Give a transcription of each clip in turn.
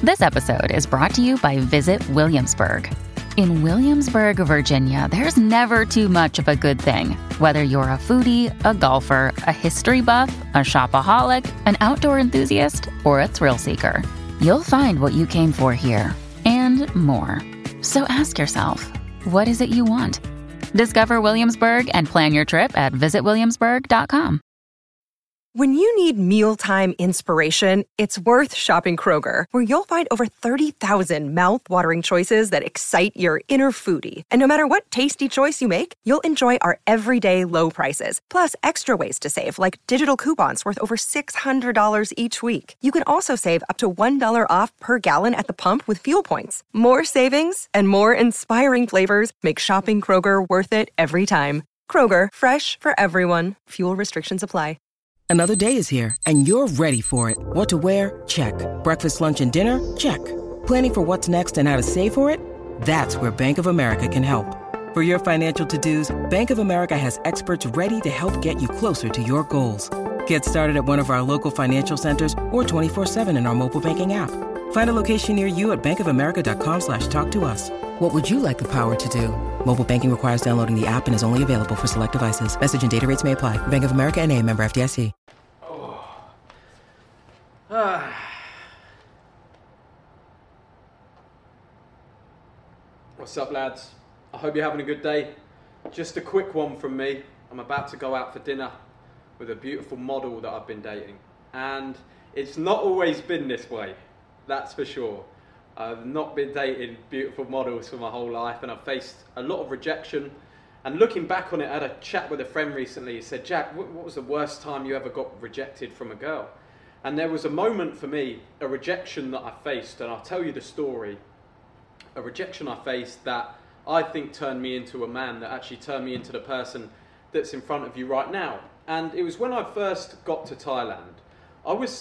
This episode is brought to you by Visit Williamsburg. In Williamsburg, Virginia, there's never too much of a good thing. Whether you're a foodie, a golfer, a history buff, a shopaholic, an outdoor enthusiast, or a thrill seeker, you'll find what you came for here and more. So ask yourself, what is it you want? Discover Williamsburg and plan your trip at visitwilliamsburg.com. When you need mealtime inspiration, it's worth shopping Kroger, where you'll find over 30,000 mouth-watering choices that excite your inner foodie. And no matter what tasty choice you make, you'll enjoy our everyday low prices, plus extra ways to save, like digital coupons worth over $600 each week. You can also save up to $1 off per gallon at the pump with fuel points. More savings and more inspiring flavors make shopping Kroger worth it every time. Kroger, fresh for everyone. Fuel restrictions apply. Another day is here, and you're ready for it. What to wear? Check. Breakfast, lunch, and dinner? Check. Planning for what's next and how to save for it? That's where Bank of America can help. For your financial to-dos, Bank of America has experts ready to help get you closer to your goals. Get started at one of our local financial centers or 24/7 in our mobile banking app. Find a location near you at bankofamerica.com/talktous. What would you like the power to do? Mobile banking requires downloading the app and is only available for select devices. Message and data rates may apply. Bank of America N.A., member FDIC. What's up, lads? I hope you're having a good day. Just a quick one from me. I'm about to go out for dinner with a beautiful model that I've been dating. And it's not always been this way, that's for sure. I've not been dating beautiful models for my whole life, and I've faced a lot of rejection. And looking back on it, I had a chat with a friend recently. He said, Jack, what was the worst time you ever got rejected from a girl? And there was a moment for me, a rejection that I faced, and I'll tell you the story. A rejection I faced that I think turned me into a man, that actually turned me into the person that's in front of you right now. And it was when I first got to Thailand. I was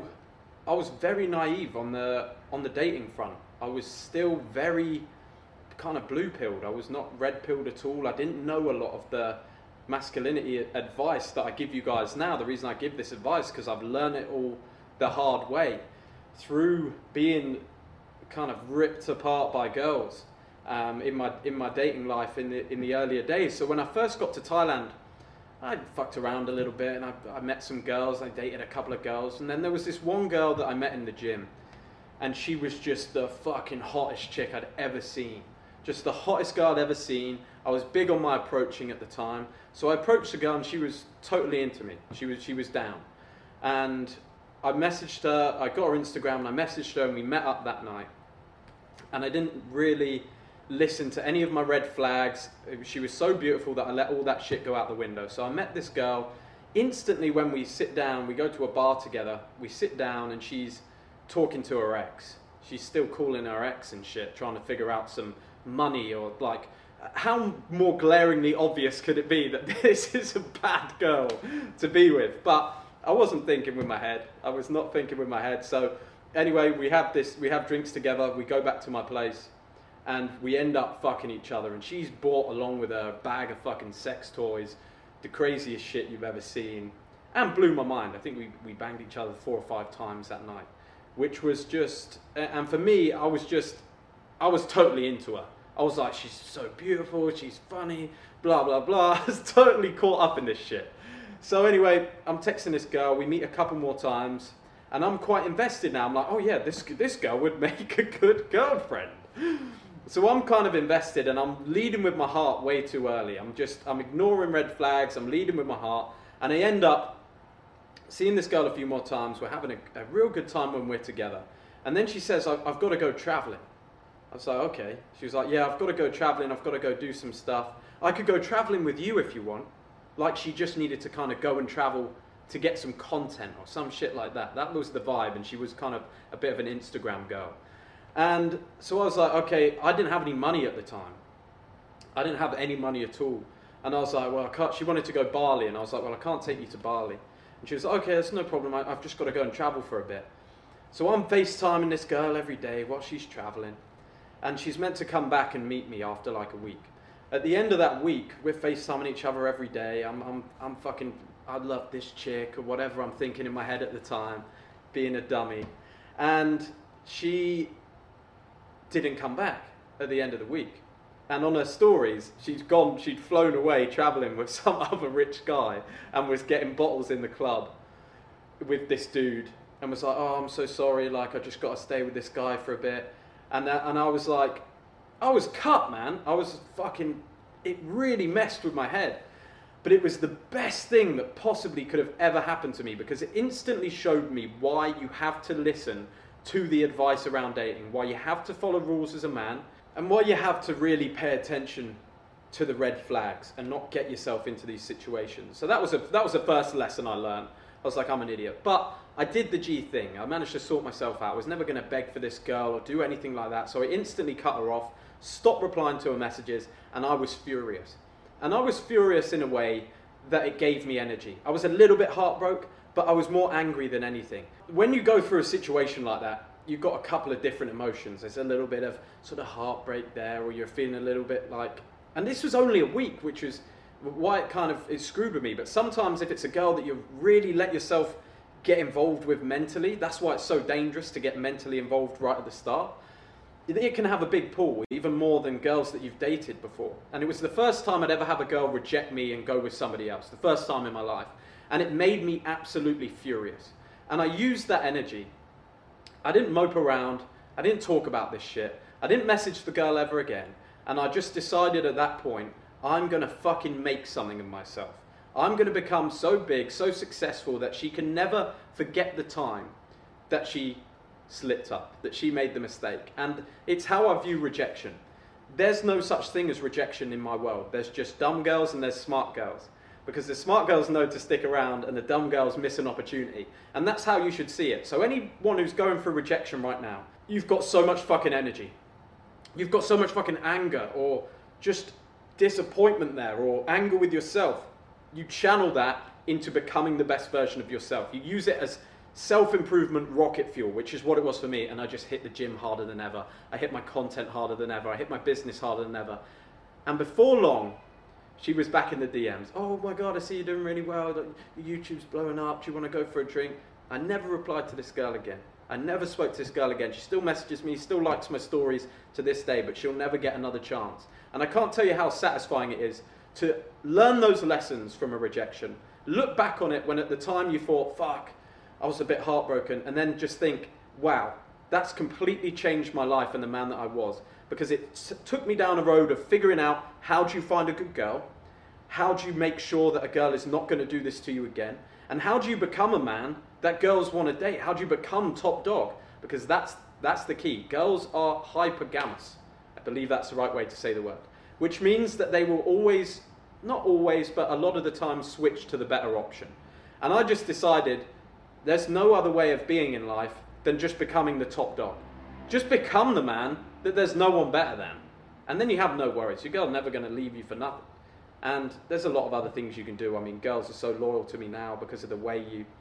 very naive on the dating front. I was still very kind of blue-pilled. I was not red-pilled at all. I didn't know a lot of the masculinity advice that I give you guys now. The reason I give this advice is because I've learned it all the hard way through being kind of ripped apart by girls in my dating life in the earlier days. So when I first got to Thailand, I fucked around a little bit, and I met some girls. I dated a couple of girls, and then there was this one girl that I met in the gym, and she was just the fucking hottest chick I'd ever seen. Just the hottest girl I'd ever seen. I was big on my approaching at the time, so I approached the girl, and she was totally into me. She was down, and I messaged her. I got her Instagram, and I messaged her, and we met up that night. And I didn't really listen to any of my red flags. She was so beautiful that I let all that shit go out the window. So I met this girl. Instantly when we sit down, we go to a bar together, we sit down, and she's talking to her ex. She's still calling her ex and shit, trying to figure out some money, or like, how more glaringly obvious could it be that this is a bad girl to be with? But I wasn't thinking with my head. I was not thinking with my head. So anyway, we have drinks together, we go back to my place, and we end up fucking each other, and she's brought along with her a bag of fucking sex toys, the craziest shit you've ever seen, and blew my mind. I think we banged each other 4 or 5 times that night, which was just, and for me, I was totally into her. I was like, she's so beautiful, she's funny, blah, blah, blah. I was totally caught up in this shit. So anyway, I'm texting this girl, we meet a couple more times, and I'm quite invested now. I'm like, oh yeah, this girl would make a good girlfriend. So I'm kind of invested, and I'm leading with my heart way too early. I'm ignoring red flags, I'm leading with my heart, and I end up seeing this girl a few more times. We're having a real good time when we're together. And then she says, I've got to go traveling. I was like, okay. She was like, yeah, I've got to go traveling, I've got to go do some stuff. I could go traveling with you if you want. Like she just needed to kind of go and travel to get some content or some shit like that. That was the vibe, and she was kind of a bit of an Instagram girl. And so I was like, okay, I didn't have any money at the time. I didn't have any money at all. And I was like, well, I can't. She wanted to go Bali, and I was like, well, I can't take you to Bali. And she was like, okay, that's no problem. I've just got to go and travel for a bit. So I'm FaceTiming this girl every day while she's traveling. And she's meant to come back and meet me after like a week. At the end of that week, we're FaceTiming each other every day. I'm fucking, I love this chick, or whatever I'm thinking in my head at the time, being a dummy. And she didn't come back at the end of the week. And on her stories, she'd flown away traveling with some other rich guy and was getting bottles in the club with this dude and was like, oh, I'm so sorry, like, I just got to stay with this guy for a bit. And I was like, I was cut, man. I was fucking, it really messed with my head. But it was the best thing that possibly could have ever happened to me, because it instantly showed me why you have to listen to the advice around dating, why you have to follow rules as a man, and why you have to really pay attention to the red flags and not get yourself into these situations. So that was the first lesson I learned. I was like, I'm an idiot. But I did the G thing. I managed to sort myself out. I was never going to beg for this girl or do anything like that. So I instantly cut her off, stopped replying to her messages, and I was furious. And I was furious in a way that it gave me energy. I was a little bit heartbroken, but I was more angry than anything. When you go through a situation like that, you've got a couple of different emotions. There's a little bit of sort of heartbreak there, or you're feeling a little bit like, and this was only a week, which is why it screwed with me. But sometimes if it's a girl that you really let yourself get involved with mentally, that's why it's so dangerous to get mentally involved right at the start. It can have a big pull, even more than girls that you've dated before. And it was the first time I'd ever have a girl reject me and go with somebody else, the first time in my life. And it made me absolutely furious. And I used that energy. I didn't mope around, I didn't talk about this shit, I didn't message the girl ever again, and I just decided at that point, I'm gonna fucking make something of myself. I'm gonna become so big, so successful that she can never forget the time that she slipped up, that she made the mistake. And it's how I view rejection. There's no such thing as rejection in my world. There's just dumb girls and there's smart girls. Because the smart girls know to stick around and the dumb girls miss an opportunity. And that's how you should see it. So anyone who's going through rejection right now, you've got so much fucking energy. You've got so much fucking anger or just disappointment there, or anger with yourself. You channel that into becoming the best version of yourself. You use it as self-improvement rocket fuel, which is what it was for me. And I just hit the gym harder than ever. I hit my content harder than ever. I hit my business harder than ever. And before long, she was back in the DMs. Oh my God, I see you're doing really well. Your YouTube's blowing up. Do you want to go for a drink? I never replied to this girl again. I never spoke to this girl again. She still messages me, still likes my stories to this day, but she'll never get another chance. And I can't tell you how satisfying it is to learn those lessons from a rejection. Look back on it when at the time you thought, fuck, I was a bit heartbroken, and then just think, wow, that's completely changed my life and the man that I was. Because it took me down a road of figuring out, how do you find a good girl? How do you make sure that a girl is not going to do this to you again? And how do you become a man that girls want to date? How do you become top dog? Because that's the key. Girls are hypergamous. I believe that's the right way to say the word. Which means that they will always, not always, but a lot of the time switch to the better option. And I just decided there's no other way of being in life than just becoming the top dog. Just become the man that there's no one better than. And then you have no worries. Your girl's never going to leave you for nothing. And there's a lot of other things you can do. I mean, girls are so loyal to me now because of the way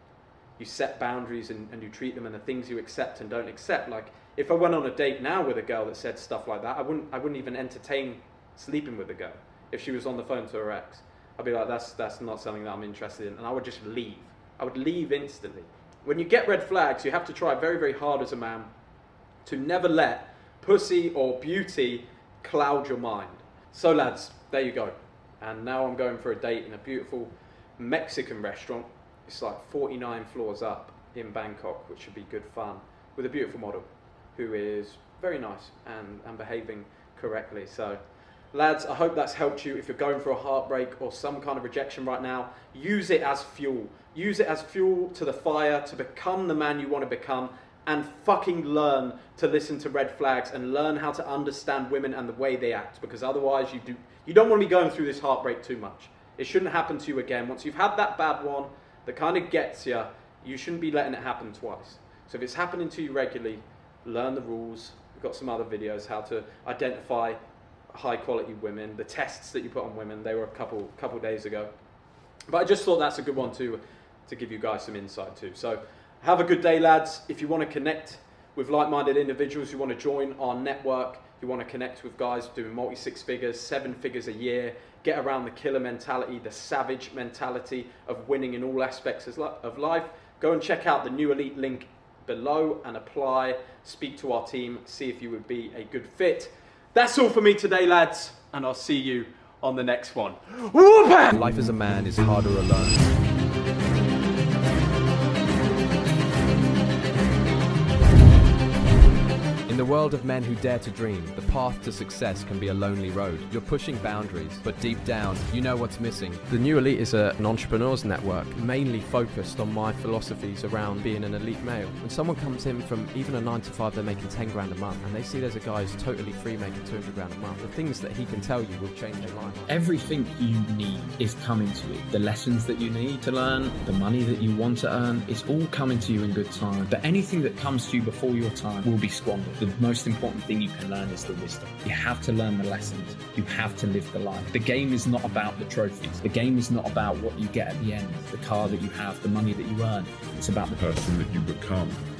you set boundaries and you treat them, and the things you accept and don't accept. Like, if I went on a date now with a girl that said stuff like that, I wouldn't even entertain sleeping with a girl. If she was on the phone to her ex, I'd be like, that's not something that I'm interested in, and I would just leave. I would leave instantly. When you get red flags, you have to try very, very hard as a man to never let pussy or beauty cloud your mind. So lads, there you go. And now I'm going for a date in a beautiful Mexican restaurant. It's like 49 floors up in Bangkok, which should be good fun, with a beautiful model who is very nice and behaving correctly. So lads, I hope that's helped you. If you're going for a heartbreak or some kind of rejection right now, use it as fuel. Use it as fuel to the fire to become the man you want to become, and fucking learn to listen to red flags and learn how to understand women and the way they act, because otherwise you don't want to be going through this heartbreak too much. It shouldn't happen to you again. Once you've had that bad one that kind of gets you, you shouldn't be letting it happen twice. So if it's happening to you regularly, learn the rules. We've got some other videos how to identify high quality women, the tests that you put on women. They were a couple days ago. But I just thought that's a good one to give you guys some insight too. So have a good day, lads. If you want to connect with like-minded individuals, you want to join our network, you want to connect with guys doing multi-six figures, 7 figures a year, get around the killer mentality, the savage mentality of winning in all aspects of life, go and check out the New Elite link below and apply. Speak to our team, see if you would be a good fit. That's all for me today, lads, and I'll see you on the next one. Life as a man is harder alone. In the world of men who dare to dream, the path to success can be a lonely road. You're pushing boundaries, but deep down, you know what's missing. The New Elite is an entrepreneurs network, mainly focused on my philosophies around being an elite male. When someone comes in from even a 9 to 5, they're making 10 grand a month, and they see there's a guy who's totally free making 200 grand a month, the things that he can tell you will change your life. Everything you need is coming to you. The lessons that you need to learn, the money that you want to earn, it's all coming to you in good time. But anything that comes to you before your time will be squandered. The most important thing you can learn is the wisdom. You have to learn the lessons. You have to live the life. The game is not about the trophies. The game is not about what you get at the end, the car that you have, the money that you earn. It's about the person that you become.